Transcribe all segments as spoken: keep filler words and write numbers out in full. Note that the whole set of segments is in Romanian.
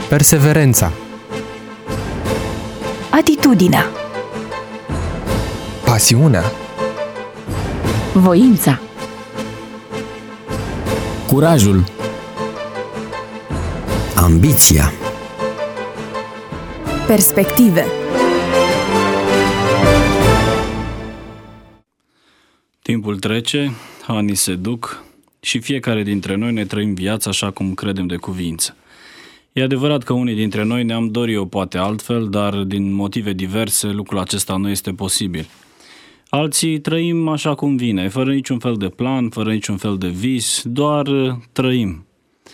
Perseverența. Atitudinea. Pasiunea. Voința. Curajul. Ambiția. Perspective. Timpul trece, anii se duc și fiecare dintre noi ne trăim viața așa cum credem de cuviință. E adevărat că unii dintre noi ne-am dorit-o poate altfel, dar din motive diverse lucrul acesta nu este posibil. Alții trăim așa cum vine, fără niciun fel de plan, fără niciun fel de vis, doar trăim.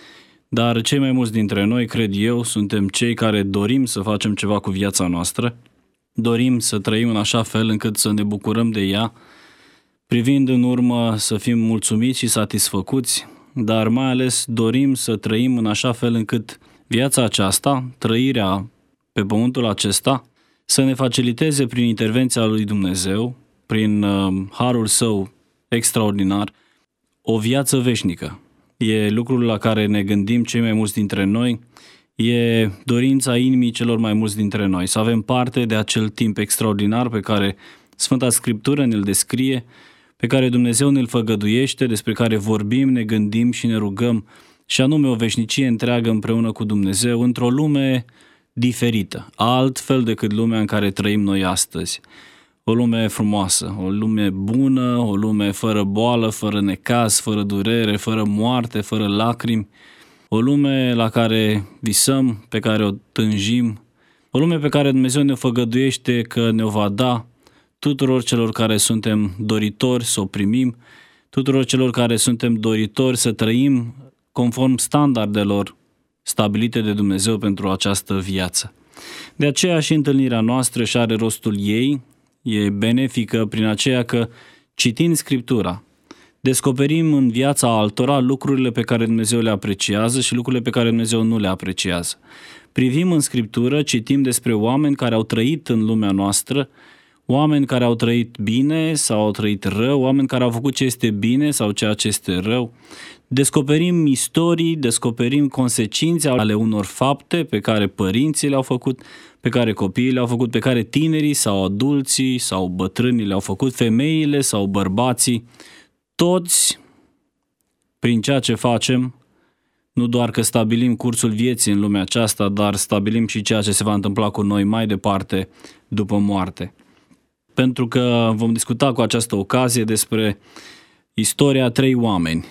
Dar cei mai mulți dintre noi, cred eu, suntem cei care dorim să facem ceva cu viața noastră, dorim să trăim în așa fel încât să ne bucurăm de ea, privind în urmă să fim mulțumiți și satisfăcuți, dar mai ales dorim să trăim în așa fel încât viața aceasta, trăirea pe pământul acesta, să ne faciliteze prin intervenția lui Dumnezeu, prin uh, harul său extraordinar, o viață veșnică. E lucrul la care ne gândim cei mai mulți dintre noi, e dorința inimii celor mai mulți dintre noi, să avem parte de acel timp extraordinar pe care Sfânta Scriptură ne-l descrie, pe care Dumnezeu ne-l făgăduiește, despre care vorbim, ne gândim și ne rugăm, și anume o veșnicie întreagă împreună cu Dumnezeu, într-o lume diferită, altfel decât lumea în care trăim noi astăzi. O lume frumoasă, o lume bună, o lume fără boală, fără necaz, fără durere, fără moarte, fără lacrimi, o lume la care visăm, pe care o tânjim, o lume pe care Dumnezeu ne făgăduiește că ne-o va da tuturor celor care suntem doritori să o primim, tuturor celor care suntem doritori să trăim conform standardelor stabilite de Dumnezeu pentru această viață. De aceea și întâlnirea noastră și are rostul ei, e benefică prin aceea că, citind Scriptura, descoperim în viața altora lucrurile pe care Dumnezeu le apreciază și lucrurile pe care Dumnezeu nu le apreciază. Privim în Scriptură, citim despre oameni care au trăit în lumea noastră, oameni care au trăit bine sau au trăit rău, oameni care au făcut ce este bine sau ceea ce este rău. Descoperim istorii, descoperim consecințe ale unor fapte pe care părinții le-au făcut, pe care copiii le-au făcut, pe care tinerii sau adulții sau bătrânii le-au făcut, femeile sau bărbații. Toți, prin ceea ce facem, nu doar că stabilim cursul vieții în lumea aceasta, dar stabilim și ceea ce se va întâmpla cu noi mai departe după moarte. Pentru că vom discuta cu această ocazie despre istoria a trei oameni,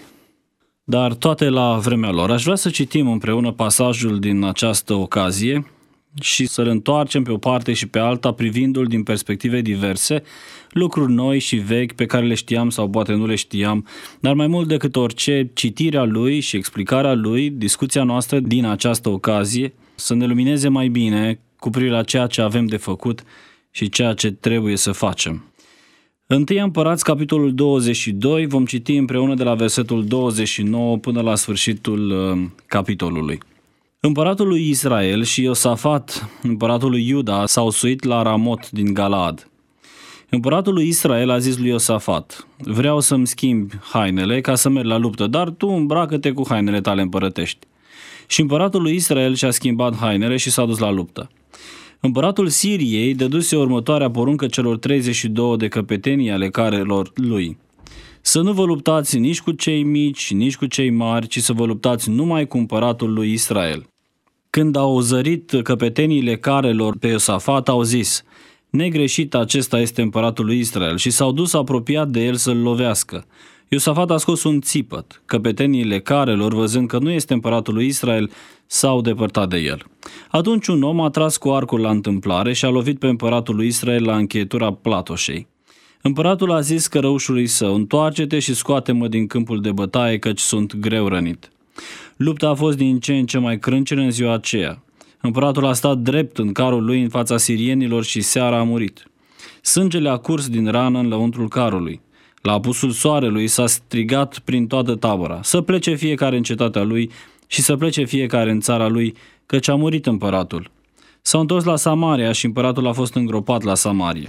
dar toate la vremea lor. Aș vrea să citim împreună pasajul din această ocazie și să-l întoarcem pe o parte și pe alta, privindu-l din perspective diverse, lucruri noi și vechi pe care le știam sau poate nu le știam, dar mai mult decât orice, citirea lui și explicarea lui, discuția noastră din această ocazie, să ne lumineze mai bine cu privire la ceea ce avem de făcut și ceea ce trebuie să facem. Întâi Împărați, capitolul douăzeci și doi, vom citi împreună de la versetul douăzeci și nouă până la sfârșitul uh, capitolului. Împăratul lui Israel și Iosafat, împăratul lui Iuda, s-au suit la Ramot din Galaad. Împăratul lui Israel a zis lui Iosafat: vreau să-mi schimbi hainele ca să merg la luptă, dar tu îmbracă-te cu hainele tale împărătești. Și împăratul lui Israel și-a schimbat hainele și s-a dus la luptă. Împăratul Siriei dăduse următoarea poruncă celor treizeci și două de căpetenii ale carelor lui: să nu vă luptați nici cu cei mici, nici cu cei mari, ci să vă luptați numai cu împăratul lui Israel. Când au zărit căpeteniile carelor pe Iosafat, au zis: negreșit acesta este împăratul lui Israel, și s-au dus apropiat de el să-l lovească. Iosafat a scos un țipăt. Căpeteniile carelor, văzând că nu este împăratul lui Israel, s-au depărtat de el. Atunci un om a tras cu arcul la întâmplare și a lovit pe împăratul lui Israel la încheietura platoșei. Împăratul a zis cărăușului său: întoarce-te și scoate-mă din câmpul de bătaie, căci sunt greu rănit. Lupta a fost din ce în ce mai crâncenă în ziua aceea. Împăratul a stat drept în carul lui în fața sirienilor și seara a murit. Sângele a curs din rană în lăuntrul carului. La apusul soarelui s-a strigat prin toată tabăra: să plece fiecare în cetatea lui și să plece fiecare în țara lui, căci a murit împăratul. S-au întors la Samaria și împăratul a fost îngropat la Samarie.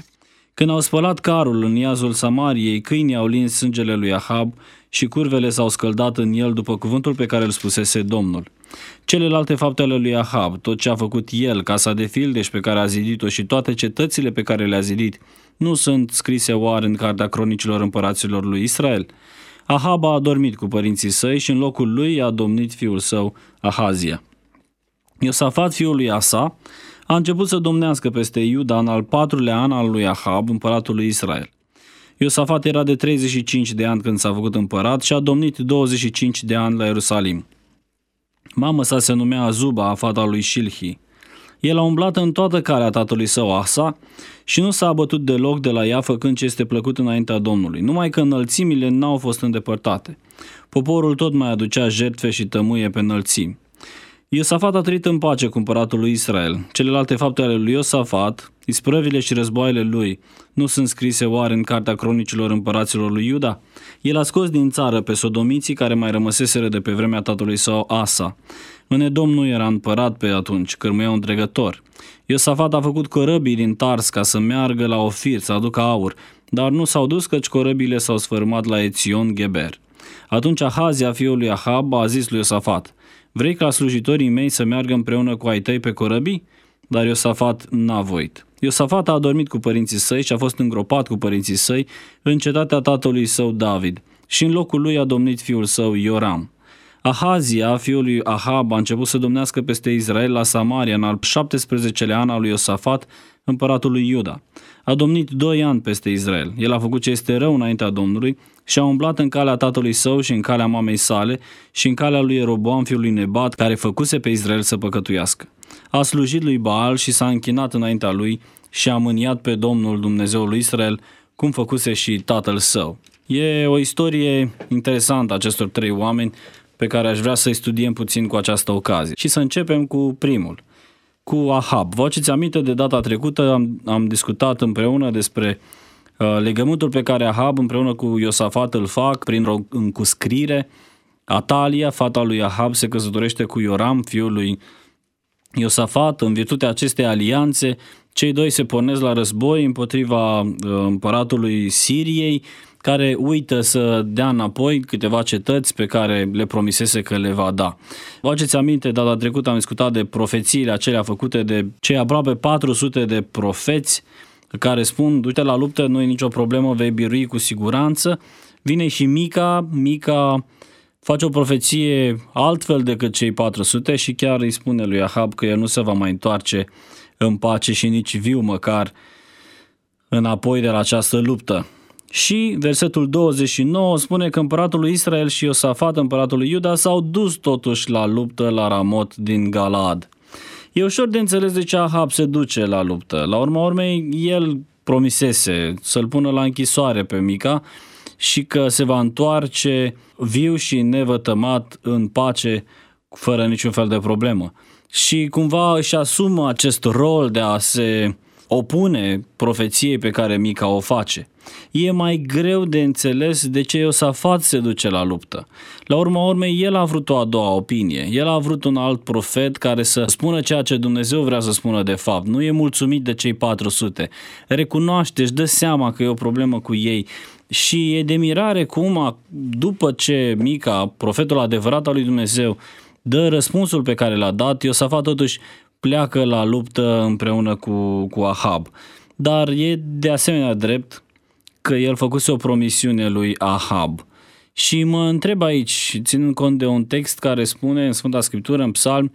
Când au spălat carul în iazul Samariei, câinii au lins sângele lui Ahab și curvele s-au scăldat în el după cuvântul pe care îl spusese Domnul. Celelalte fapte ale lui Ahab, tot ce a făcut el, casa de fildeș pe care a zidit-o și toate cetățile pe care le-a zidit, nu sunt scrise oare în cartea cronicilor împăraților lui Israel? Ahab a adormit cu părinții săi și în locul lui a domnit fiul său Ahazia. Iosafat, fiul lui Asa, a început să domnească peste Iuda în al patrulea an al lui Ahab, împăratul lui Israel. Iosafat era de treizeci și cinci de ani când s-a făcut împărat și a domnit douăzeci și cinci de ani la Ierusalim. Mama sa se numea Azuba, fata lui Shilhi. El a umblat în toată calea tatălui său Asa și nu s-a abătut deloc de la ea, făcând ce este plăcut înaintea Domnului, numai că înălțimile n-au fost îndepărtate. Poporul tot mai aducea jertfe și tămâie pe înălțimi. Iosafat a trăit în pace cu împăratul lui Israel. Celelalte fapte ale lui Iosafat, isprăvile și războaiele lui, nu sunt scrise oare în cartea cronicilor împăraților lui Iuda? El a scos din țară pe sodomiții care mai rămăseseră de pe vremea tatălui său Asa. În Edom nu era împărat pe atunci, cărmuia un dregător. Iosafat a făcut corăbii din Tars ca să meargă la Ofir să aducă aur, dar nu s-au dus căci corăbile s-au sfărâmat la Ețion Geber. Atunci Ahazia, fiul lui Ahab, a zis lui Iosafat: vrei ca slujitorii mei să meargă împreună cu ai tăi pe corăbii? Dar Iosafat n-a voit. Iosafat a adormit cu părinții săi și a fost îngropat cu părinții săi în cetatea tatălui său David și în locul lui a domnit fiul său Ioram. Ahazia, fiul lui Ahab, a început să domnească peste Israel la Samaria în al șaptesprezecelea an al lui Iosafat, împăratul lui Iuda. A domnit doi ani peste Israel. El a făcut ce este rău înaintea Domnului și a umblat în calea tatălui său și în calea mamei sale și în calea lui Ieroboam, fiul lui Nebat, care făcuse pe Israel să păcătuiască. A slujit lui Baal și s-a închinat înaintea lui și a mâniat pe Domnul Dumnezeul lui Israel, cum făcuse și tatăl său. E o istorie interesantă acestor trei oameni pe care aș vrea să-i studiem puțin cu această ocazie. Și să începem cu primul, cu Ahab. Vă aduceți aminte, de data trecută am, am discutat împreună despre uh, legământul pe care Ahab împreună cu Iosafat îl fac prin o încuscrire. Atalia, fata lui Ahab, se căsătorește cu Ioram, fiul lui Iosafat. În virtutea acestei alianțe, cei doi se pornesc la război împotriva uh, împăratului Siriei, care uită să dea înapoi câteva cetăți pe care le promisese că le va da. Vă aduceți aminte, data trecută am discutat de profețiile acelea făcute de cei aproape patru sute de profeți care spun: uite, la luptă nu e nicio problemă, vei birui cu siguranță. Vine și Mica, Mica face o profeție altfel decât cei patru sute și chiar îi spune lui Ahab că el nu se va mai întoarce în pace și nici viu măcar înapoi de la această luptă. Și versetul douăzeci și nouă spune că împăratul lui Israel și Iosafat, împăratul lui Iuda, s-au dus totuși la luptă la Ramot din Galaad. E ușor de înțeles de ce Ahab se duce la luptă. La urma urmei, el promisese să-l pună la închisoare pe Mica și că se va întoarce viu și nevătămat în pace, fără niciun fel de problemă. Și cumva își asumă acest rol de a se opune profeției pe care Mica o face. E mai greu de înțeles de ce Iosafat se duce la luptă. La urma urmei, el a vrut o a doua opinie. El a vrut un alt profet care să spună ceea ce Dumnezeu vrea să spună de fapt. Nu e mulțumit de cei patru sute. Recunoaște, își dă seama că e o problemă cu ei. Și e de mirare cum, după ce Mica, profetul adevărat al lui Dumnezeu, dă răspunsul pe care l-a dat, Iosafat totuși pleacă la luptă împreună cu, cu Ahab. Dar e de asemenea drept că el făcuse o promisiune lui Ahab. Și mă întreb aici, ținând cont de un text care spune în Sfânta Scriptură, în Psalmi,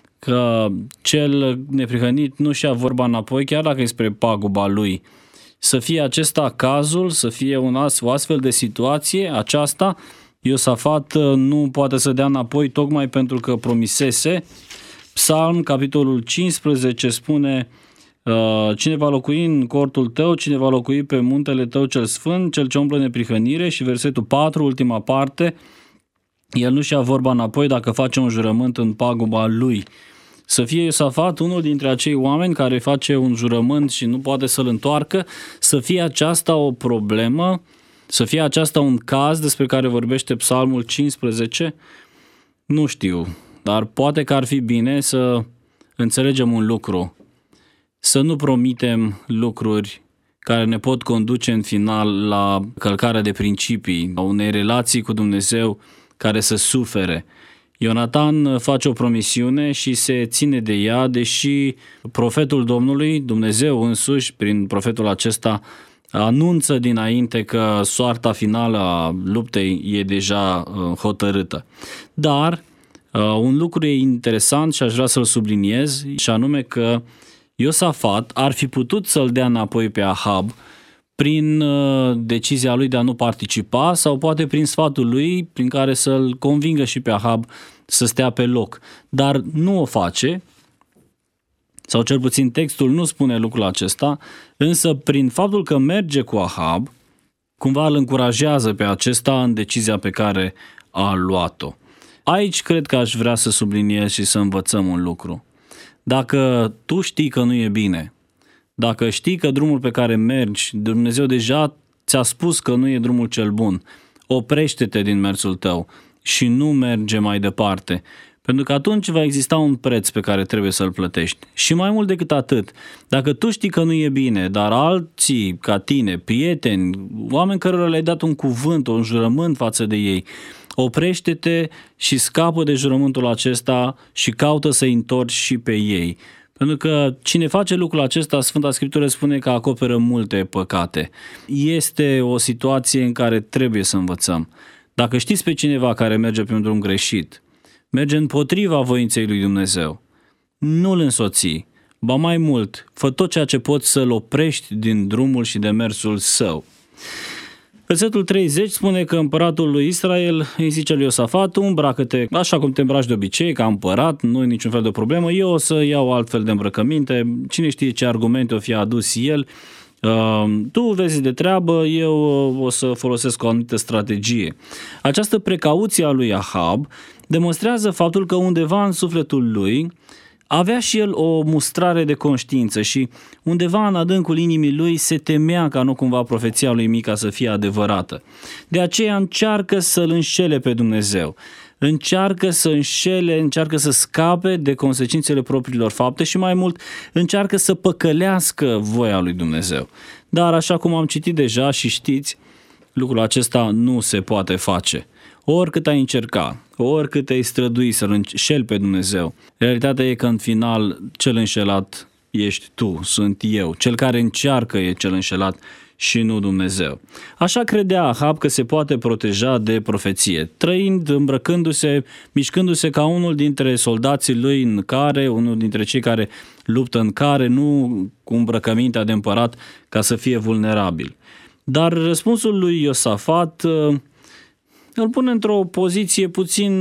că cel neprihănit nu și-a vorba înapoi, chiar dacă e spre paguba lui. Să fie acesta cazul, să fie un ast, o astfel de situație, aceasta, Iosafat nu poate să dea înapoi tocmai pentru că promisese. Psalm, capitolul cincisprezece, spune: cine va locui în cortul tău, cine va locui pe muntele tău cel sfânt, cel ce umblă neprihănire. Și versetul patru, ultima parte, el nu și-a vorba înapoi dacă face un jurământ în paguba lui. Să fie Iosafat unul dintre acei oameni care face un jurământ și nu poate să-l întoarcă, să fie aceasta o problemă, să fie aceasta un caz despre care vorbește Psalmul cincisprezece, nu știu, dar poate că ar fi bine să înțelegem un lucru. Să nu promitem lucruri care ne pot conduce în final la călcarea de principii, la unei relații cu Dumnezeu care să sufere. Ionatan face o promisiune și se ține de ea, deși profetul Domnului, Dumnezeu însuși, prin profetul acesta, anunță dinainte că soarta finală a luptei e deja hotărâtă. Dar un lucru e interesant și aș vrea să-l subliniez, și anume că Iosafat ar fi putut să-l dea înapoi pe Ahab prin decizia lui de a nu participa sau poate prin sfatul lui prin care să-l convingă și pe Ahab să stea pe loc. Dar nu o face, sau cel puțin textul nu spune lucrul acesta, însă prin faptul că merge cu Ahab, cumva îl încurajează pe acesta în decizia pe care a luat-o. Aici cred că aș vrea să subliniez și să învățăm un lucru. Dacă tu știi că nu e bine, dacă știi că drumul pe care mergi, Dumnezeu deja ți-a spus că nu e drumul cel bun, oprește-te din mersul tău și nu merge mai departe, pentru că atunci va exista un preț pe care trebuie să-l plătești. Și mai mult decât atât, dacă tu știi că nu e bine, dar alții ca tine, prieteni, oameni cărora le-ai dat un cuvânt, un jurământ față de ei, oprește-te și scapă de jurământul acesta și caută să-i întorci și pe ei. Pentru că cine face lucrul acesta, Sfânta Scriptură spune că acoperă multe păcate. Este o situație în care trebuie să învățăm. Dacă știți pe cineva care merge pe un drum greșit, merge împotriva voinței lui Dumnezeu, nu-l însoți, ba mai mult, fă tot ceea ce poți să-l oprești din drumul și de mersul său. Versetul treizeci spune că împăratul lui Israel îi zice lui Iosafat: tu îmbracă-te așa cum te îmbraci de obicei, ca împărat, nu e niciun fel de problemă, eu o să iau altfel de îmbrăcăminte, cine știe ce argumente o fi adus el, uh, tu vezi de treabă, eu o să folosesc o anumită strategie. Această precauție a lui Ahab demonstrează faptul că undeva în sufletul lui avea și el o mustrare de conștiință și undeva în adâncul inimii lui se temea ca nu cumva profeția lui Mica să fie adevărată. De aceea încearcă să-l înșele pe Dumnezeu, încearcă să înșele, încearcă să scape de consecințele propriilor fapte și mai mult încearcă să păcălească voia lui Dumnezeu. Dar așa cum am citit deja și știți, lucrul acesta nu se poate face. Oricât ai încerca, oricât ai strădui să-L înșeli pe Dumnezeu, realitatea e că în final cel înșelat ești tu, sunt eu. Cel care încearcă e cel înșelat și nu Dumnezeu. Așa credea Ahab că se poate proteja de profeție, trăind, îmbrăcându-se, mișcându-se ca unul dintre soldații lui în care, unul dintre cei care luptă în care, nu cu îmbrăcămintea de împărat ca să fie vulnerabil. Dar răspunsul lui Iosafat îl pune într-o poziție puțin,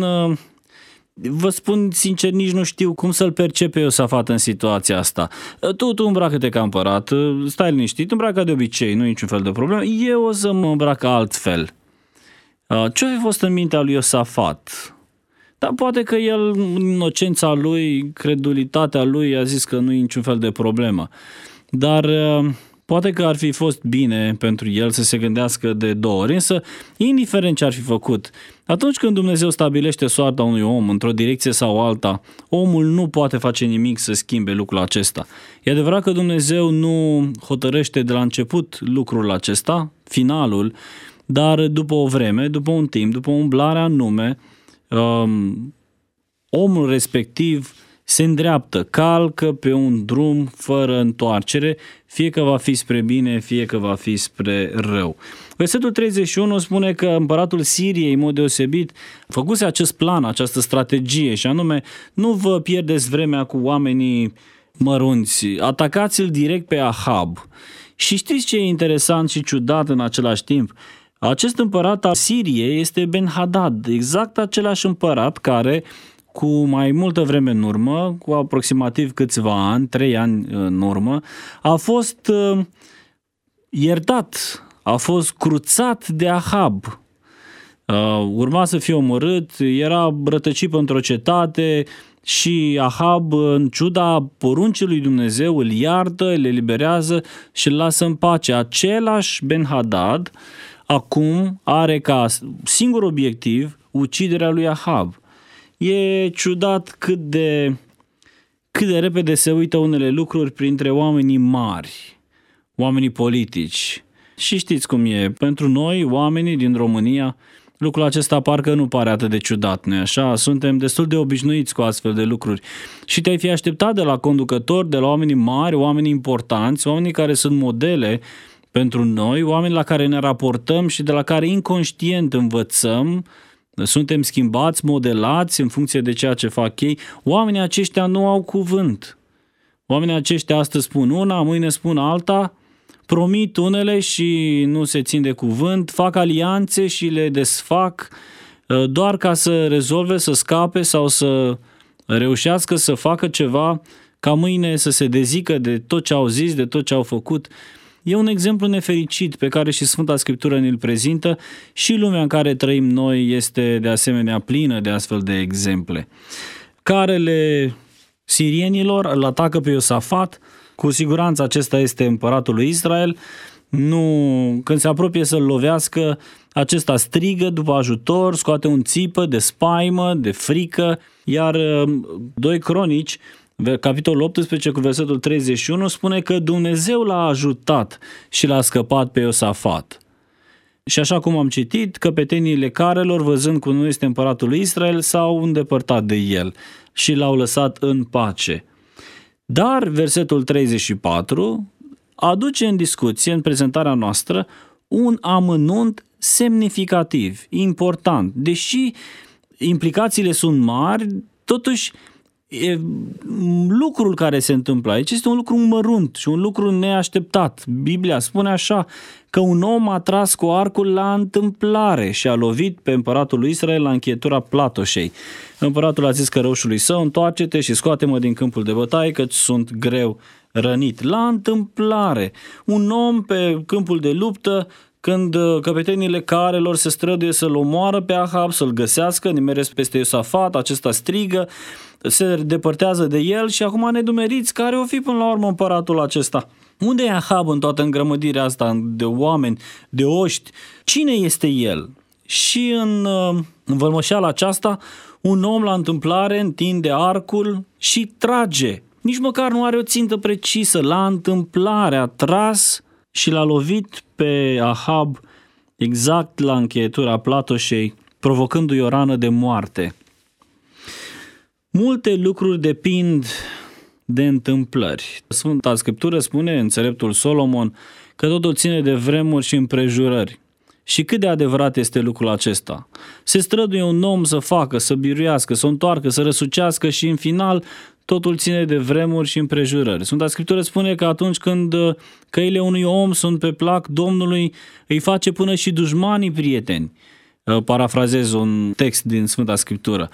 vă spun sincer, nici nu știu cum să-l percepe Iosafat în situația asta. Tu, tu îmbracă-te ca împărat, stai liniștit, îmbracă de obicei, nu e niciun fel de problemă, eu o să mă îmbrac altfel. Ce a fost în mintea lui Iosafat? Dar poate că el, în inocența lui, credulitatea lui, a zis că nu e niciun fel de problemă. Dar poate că ar fi fost bine pentru el să se gândească de două ori, însă, indiferent ce ar fi făcut, atunci când Dumnezeu stabilește soarta unui om într-o direcție sau alta, omul nu poate face nimic să schimbe lucrul acesta. E adevărat că Dumnezeu nu hotărăște de la început lucrul acesta, finalul, dar după o vreme, după un timp, după umblarea anume, um, omul respectiv se îndreaptă, calcă pe un drum fără întoarcere, fie că va fi spre bine, fie că va fi spre rău. Versetul treizeci și unu spune că împăratul Siriei, în mod deosebit, făcuse acest plan, această strategie, și anume, nu vă pierdeți vremea cu oamenii mărunți, atacați-l direct pe Ahab. Și știți ce e interesant și ciudat în același timp? Acest împărat al Siriei este Ben-Hadad, exact același împărat care, cu mai multă vreme în urmă, cu aproximativ câțiva ani, trei ani în urmă, a fost uh, iertat, a fost cruțat de Ahab. Uh, urma să fie omorât, era rătăcit într-o cetate și Ahab, în ciuda poruncii lui Dumnezeu, îl iartă, îl eliberează și îl lasă în pace. Același Ben-Hadad acum are ca singur obiectiv uciderea lui Ahab. E ciudat cât de, cât de repede se uită unele lucruri printre oamenii mari. oamenii politici. Și știți cum e, pentru noi, oamenii din România, lucrul acesta parcă nu pare atât de ciudat, nu-i așa? Suntem destul de obișnuiți cu astfel de lucruri. Și te-ai fi așteptat de la conducători, de la oamenii mari, oamenii importanți, oamenii care sunt modele pentru noi, oameni la care ne raportăm și de la care inconștient învățăm, suntem schimbați, modelați în funcție de ceea ce fac ei. Oamenii aceștia nu au cuvânt. Oamenii aceștia astăzi spun una, mâine spun alta, promit unele și nu se țin de cuvânt, fac alianțe și le desfac doar ca să rezolve, să scape sau să reușească să facă ceva ca mâine să se dezică de tot ce au zis, de tot ce au făcut. E un exemplu nefericit pe care și Sfânta Scriptură ne-l prezintă și lumea în care trăim noi este de asemenea plină de astfel de exemple. Carele sirienilor îl atacă pe Iosafat, cu siguranță acesta este împăratul lui Israel. Nu, când se apropie să-l lovească, acesta strigă după ajutor, scoate un țipă de spaimă, de frică, iar doi Cronici, capitolul optsprezece cu versetul treizeci și unu, spune că Dumnezeu l-a ajutat și l-a scăpat pe Iosafat. Și așa cum am citit, căpeteniile carelor, văzând că nu este împăratul lui Israel, s-au îndepărtat de el și l-au lăsat în pace. Dar versetul treizeci și patru aduce în discuție, în prezentarea noastră, un amănunt semnificativ, important. Deși implicațiile sunt mari, totuși e, lucrul care se întâmplă aici este un lucru mărunt și un lucru neașteptat. Biblia spune așa, că un om a tras cu arcul la întâmplare și a lovit pe împăratul lui Israel la încheietura platoșei. Împăratul a zis cărăușului său, întoarce-te și scoate-mă din câmpul de bătaie, căci sunt greu rănit. La întâmplare, un om pe câmpul de luptă, când căpetenile carelor se străduie să-l omoară pe Ahab, să-l găsească, nimeresc peste Iosafat, acesta strigă, se depărtează de el și acum nedumeriți care o fi până la urmă împăratul acesta. Unde e Ahab în toată îngrămădirea asta de oameni, de oști? Cine este el? Și în, în vălmășeala aceasta, un om la întâmplare întinde arcul și trage. Nici măcar nu are o țintă precisă. La întâmplare a tras și l-a lovit pe Ahab exact la încheietura platoșei, provocându-i o rană de moarte. Multe lucruri depind de întâmplări. Sfânta Scriptură spune, înțeleptul Solomon, că totul ține de vremuri și împrejurări. Și cât de adevărat este lucrul acesta? Se străduie un om să facă, să biruiască, să o întoarcă, să răsucească și în final totul ține de vremuri și împrejurări. Sfânta Scriptură spune că atunci când căile unui om sunt pe plac Domnului, îi face până și dușmanii prieteni. Parafrazez un text din Sfânta Scriptură.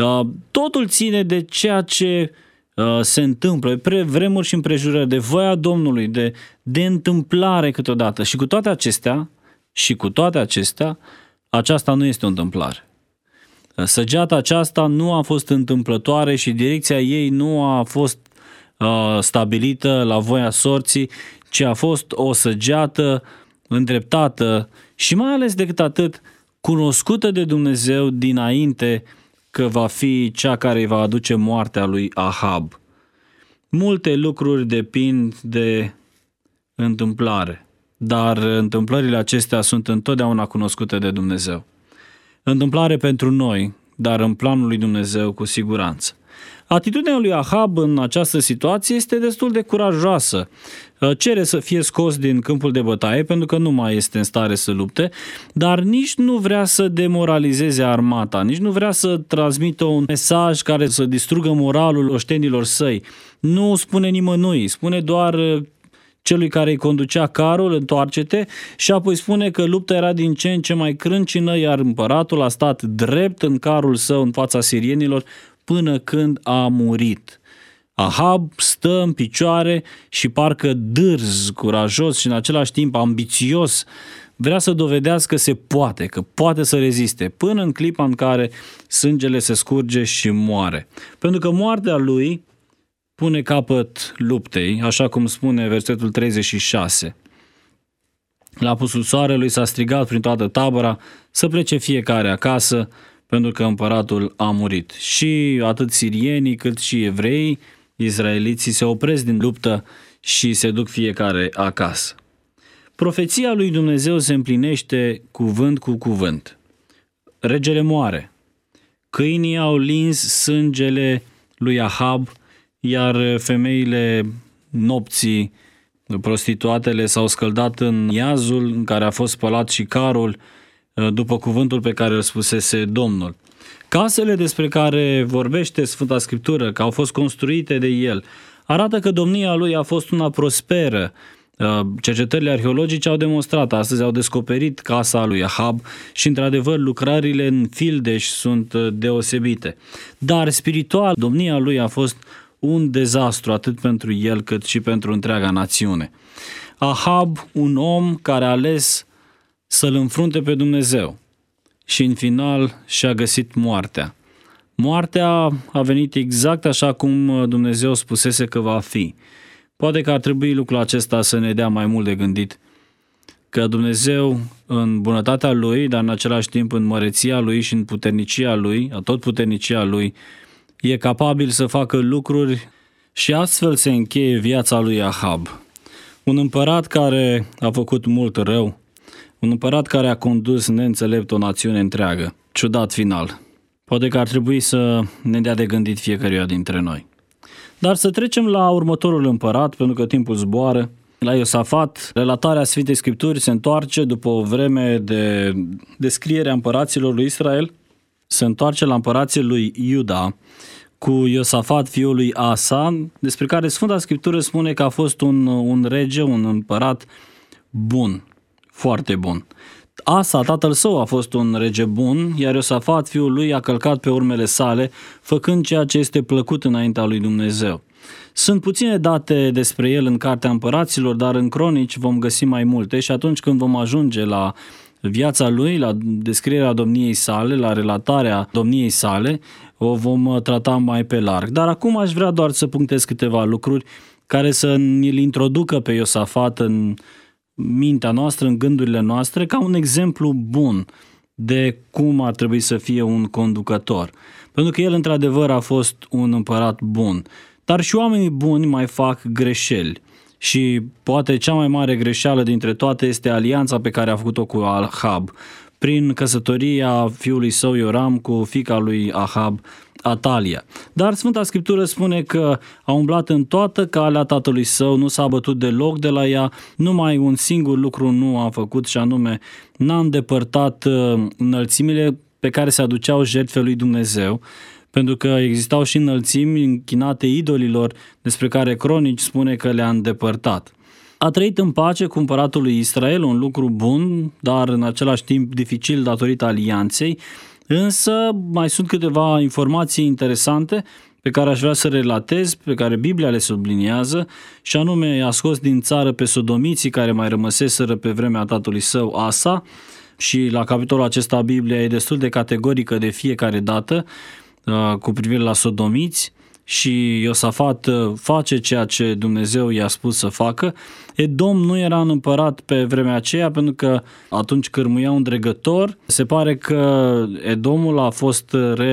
Totul ține de ceea ce se întâmplă, pre vremuri și împrejurări, de voia Domnului, de, de întâmplare câteodată. Și cu toate acestea, și cu toate acestea, aceasta nu este o întâmplare. Săgeata aceasta nu a fost întâmplătoare și direcția ei nu a fost uh, stabilită la voia sorții, ci a fost o săgeată îndreptată și mai ales decât atât, cunoscută de Dumnezeu dinainte că va fi cea care îi va aduce moartea lui Ahab. Multe lucruri depind de întâmplare, dar întâmplările acestea sunt întotdeauna cunoscute de Dumnezeu. Întâmplare pentru noi, dar în planul lui Dumnezeu cu siguranță. Atitudinea lui Ahab în această situație este destul de curajoasă. Cere să fie scos din câmpul de bătaie pentru că nu mai este în stare să lupte, dar nici nu vrea să demoralizeze armata, nici nu vrea să transmită un mesaj care să distrugă moralul oștenilor săi. Nu spune nimănui, spune doar celui care îi conducea carul, întoarce-te, și apoi spune că lupta era din ce în ce mai crâncină, iar împăratul a stat drept în carul său în fața sirienilor până când a murit. Ahab stă în picioare și parcă dârz, curajos și în același timp ambițios, vrea să dovedească că se poate, că poate să reziste, până în clipa în care sângele se scurge și moare. Pentru că moartea lui pune capăt luptei, așa cum spune versetul treizeci și șase. La apusul soarelui s-a strigat prin toată tabăra să plece fiecare acasă, pentru că împăratul a murit. Și atât sirienii cât și evreii, izraeliții, se opresc din luptă și se duc fiecare acasă. Profeția lui Dumnezeu se împlinește cuvânt cu cuvânt. Regele moare. Câinii au lins sângele lui Ahab, iar femeile nopții, prostituatele, s-au scăldat în iazul în care a fost spălat și carul, după cuvântul pe care îl spusese Domnul. Casele despre care vorbește Sfânta Scriptură, că au fost construite de el, arată că domnia lui a fost una prosperă. Cercetările arheologice au demonstrat, astăzi au descoperit casa lui Ahab și, într-adevăr, lucrările în fildeș sunt deosebite. Dar spiritual, domnia lui a fost un dezastru atât pentru el cât și pentru întreaga națiune. Ahab, un om care a ales să-L înfrunte pe Dumnezeu și în final și-a găsit moartea. Moartea a venit exact așa cum Dumnezeu spusese că va fi. Poate că ar trebui lucrul acesta să ne dea mai mult de gândit, că Dumnezeu, în bunătatea Lui, dar în același timp în măreția Lui și în puternicia Lui, atotputernicia Lui, e capabil să facă lucruri și astfel se încheie viața lui Ahab. Un împărat care a făcut mult rău, un împărat care a condus neînțelept o națiune întreagă. Ciudat final. Poate că ar trebui să ne dea de gândit fiecăruia dintre noi. Dar să trecem la următorul împărat, pentru că timpul zboară. La Iosafat, relatarea Sfintei Scripturi se întoarce după o vreme de descriere a împăraților lui Israel, se întoarce la împărații lui Iuda, cu Iosafat fiul lui Asa, despre care Sfânta Scriptură spune că a fost un, un rege, un împărat bun, foarte bun. Asa, tatăl său, a fost un rege bun, iar Iosafat, fiul lui, a călcat pe urmele sale, făcând ceea ce este plăcut înaintea lui Dumnezeu. Sunt puține date despre el în Cartea Împăraților, dar în Cronici vom găsi mai multe și atunci când vom ajunge la viața lui, la descrierea domniei sale, la relatarea domniei sale, o vom trata mai pe larg. Dar acum aș vrea doar să punctez câteva lucruri care să ne-l introducă pe Iosafat în mintea noastră, în gândurile noastre, ca un exemplu bun de cum ar trebui să fie un conducător. Pentru că el, într-adevăr, a fost un împărat bun. Dar și oamenii buni mai fac greșeli. Și poate cea mai mare greșeală dintre toate este alianța pe care a făcut-o cu Ahab, prin căsătoria fiului său Ioram cu fiica lui Ahab, Atalia. Dar Sfânta Scriptură spune că a umblat în toată calea tatălui său, nu s-a bătut deloc de la ea, numai un singur lucru nu a făcut și anume n-a îndepărtat înălțimile pe care se aduceau jertfe lui Dumnezeu, pentru că existau și înălțimi închinate idolilor despre care Cronici spune că le-a îndepărtat. A trăit în pace cu împăratul lui Israel, un lucru bun, dar în același timp dificil datorită alianței, însă mai sunt câteva informații interesante pe care aș vrea să relatez, pe care Biblia le subliniază, și anume i-a scos din țară pe sodomiții care mai rămăseseră pe vremea tatălui său Asa, și la capitolul acesta Biblia e destul de categorică de fiecare dată cu privire la sodomiți, și Iosafat face ceea ce Dumnezeu i-a spus să facă. Edom nu era un împărat pe vremea aceea, pentru că atunci cârmuia un dregător. Se pare că Edomul a fost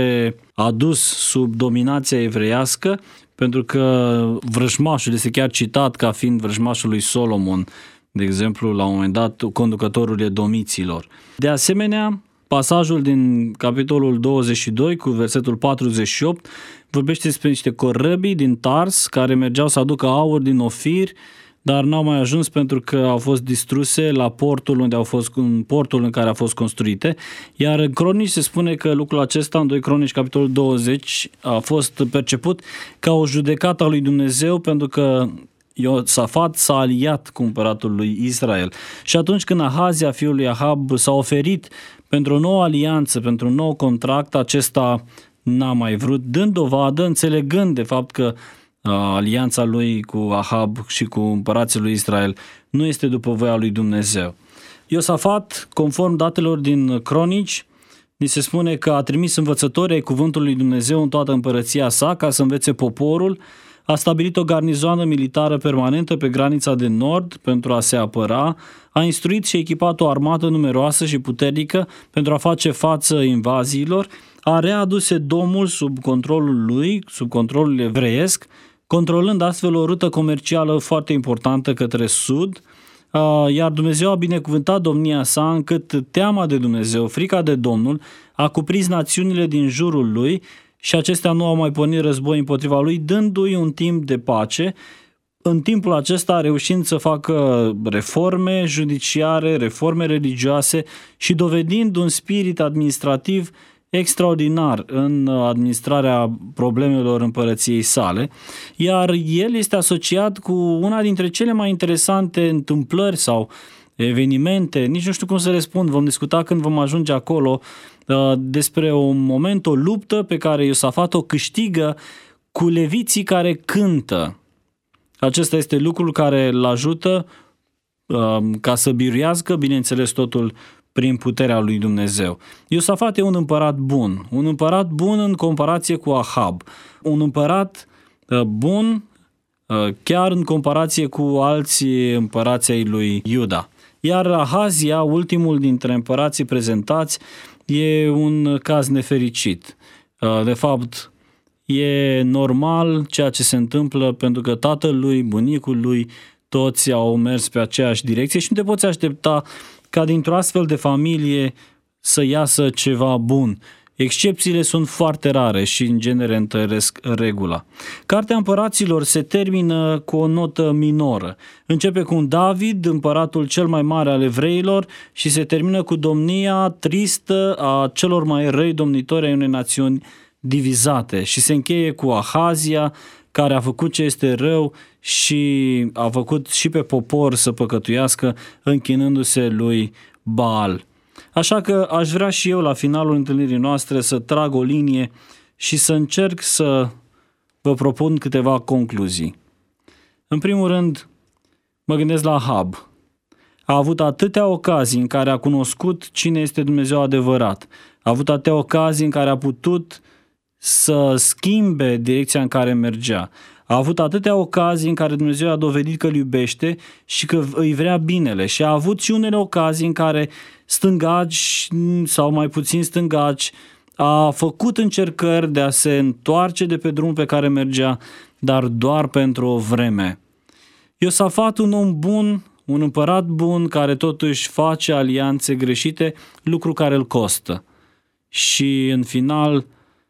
readus sub dominația evreiască, pentru că vrăjmașul este chiar citat ca fiind vrăjmașul lui Solomon, de exemplu, la un moment dat, conducătorul edomiților. De asemenea, pasajul din capitolul douăzeci și doi cu versetul patruzeci și opt vorbește despre niște corăbii din Tars care mergeau să aducă aur din Ofir, dar n-au mai ajuns pentru că au fost distruse la portul unde au fost, în portul în care au fost construite. Iar în Cronici se spune că lucrul acesta, în doi Cronici capitolul douăzeci, a fost perceput ca o judecată a lui Dumnezeu, pentru că Iosafat s-a aliat cu împăratul lui Israel. Și atunci când Ahazia, fiul lui Ahab, s-a oferit pentru o nouă alianță, pentru un nou contract, acesta n-a mai vrut, dând dovadă, înțelegând de fapt că uh, alianța lui cu Ahab și cu împărații lui Israel nu este după voia lui Dumnezeu. Iosafat, conform datelor din Cronici, ni se spune că a trimis învățători ai cuvântului lui Dumnezeu în toată împărăția sa ca să învețe poporul, a stabilit o garnizoană militară permanentă pe granița de nord pentru a se apăra, a instruit și echipat o armată numeroasă și puternică pentru a face față invaziilor, a readus Edomul sub controlul lui, sub controlul evreiesc, controlând astfel o rută comercială foarte importantă către sud, iar Dumnezeu a binecuvântat domnia sa încât teama de Dumnezeu, frica de Domnul, a cuprins națiunile din jurul lui și acestea nu au mai pornit război împotriva lui, dându-i un timp de pace, în timpul acesta reușind să facă reforme judiciare, reforme religioase și dovedind un spirit administrativ extraordinar în administrarea problemelor împărăției sale, iar el este asociat cu una dintre cele mai interesante întâmplări sau evenimente, nici nu știu cum să răspund, vom discuta când vom ajunge acolo, despre un moment, o luptă pe care Iosafat o câștigă cu leviții care cântă. Acesta este lucrul care îl ajută ca să biruiască, bineînțeles, totul prin puterea lui Dumnezeu. Iosafat e un împărat bun, un împărat bun în comparație cu Ahab, un împărat bun chiar în comparație cu alții împărații ai lui Iuda. Iar Ahazia, ultimul dintre împărații prezentați, e un caz nefericit. De fapt, e normal ceea ce se întâmplă pentru că tatăl lui, bunicul lui, toți au mers pe aceeași direcție și nu te poți aștepta ca dintr-o astfel de familie să iasă ceva bun. Excepțiile sunt foarte rare și în genere întăresc regula. Cartea Împăraților se termină cu o notă minoră. Începe cu un David, împăratul cel mai mare al evreilor, și se termină cu domnia tristă a celor mai răi domnitori ai unei națiuni divizate și se încheie cu Ahazia, care a făcut ce este rău și a făcut și pe popor să păcătuiască, închinându-se lui Baal. Așa că aș vrea și eu la finalul întâlnirii noastre să trag o linie și să încerc să vă propun câteva concluzii. În primul rând, mă gândesc la Ahab. A avut atâtea ocazii în care a cunoscut cine este Dumnezeu adevărat. A avut atâtea ocazii în care a putut să schimbe direcția în care mergea. A avut atâtea ocazii în care Dumnezeu a dovedit că îl iubește și că îi vrea binele și a avut și unele ocazii în care stângaci sau mai puțin stângaci a făcut încercări de a se întoarce de pe drumul pe care mergea, dar doar pentru o vreme. Iosafat, un om bun, un împărat bun care totuși face alianțe greșite, lucru care îl costă. Și în final,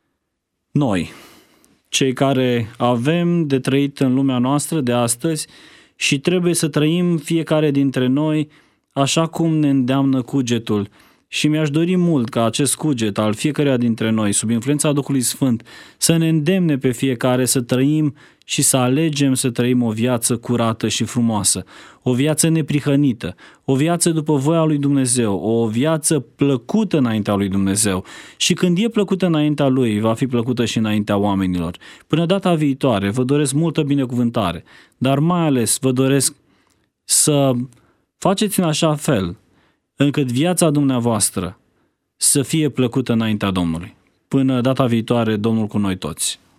noi, cei care avem de trăit în lumea noastră de astăzi și trebuie să trăim fiecare dintre noi așa cum ne îndeamnă cugetul. Și mi-aș dori mult ca acest cuget al fiecăruia dintre noi, sub influența Duhului Sfânt, să ne îndemne pe fiecare să trăim și să alegem să trăim o viață curată și frumoasă, o viață neprihănită, o viață după voia lui Dumnezeu, o viață plăcută înaintea lui Dumnezeu. Și când e plăcută înaintea lui, va fi plăcută și înaintea oamenilor. Până data viitoare, vă doresc multă binecuvântare, dar mai ales vă doresc să faceți în așa fel încât viața dumneavoastră să fie plăcută înaintea Domnului. Până data viitoare, Domnul cu noi toți.